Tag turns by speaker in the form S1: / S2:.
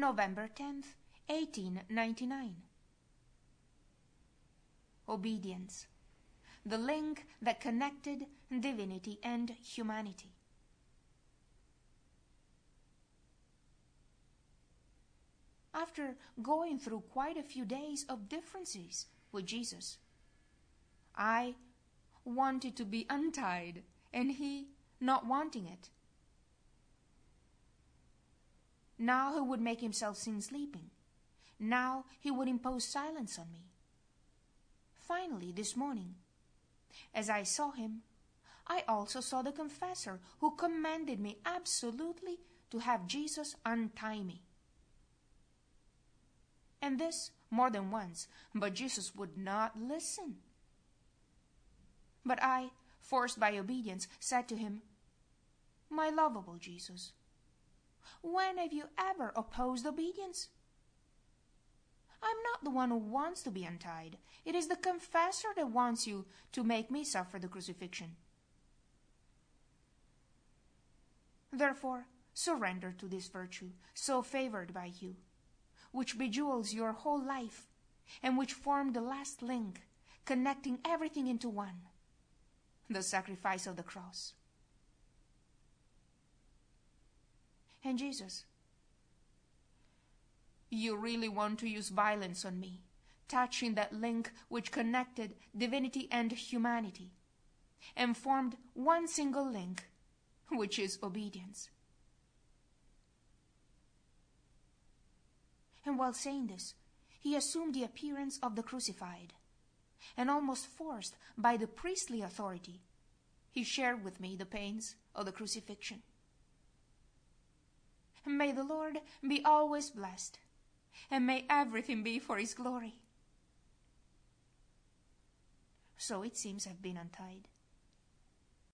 S1: November 10th, 1899. Obedience, the link that connected divinity and humanity. After going through quite a few days of differences with Jesus, I wanted to be untied, and he not wanting it. Now he would make himself seen sleeping. Now he would impose silence on me. Finally, this morning, as I saw him, I also saw the confessor who commanded me absolutely to have Jesus untie me. And this more than once, but Jesus would not listen. But I, forced by obedience, said to him, "My lovable Jesus, when have you ever opposed obedience? I'm not the one who wants to be untied. It is the confessor that wants you to make me suffer the crucifixion. Therefore, surrender to this virtue, so favored by you, which bejewels your whole life, and which formed the last link, connecting everything into one, the sacrifice of the cross." And Jesus, "You really want to use violence on me, touching that link which connected divinity and humanity, and formed one single link, which is obedience." And while saying this, he assumed the appearance of the crucified, and almost forced by the priestly authority, he shared with me the pains of the crucifixion. May the Lord be always blessed, and may everything be for his glory. So it seems I've been untied.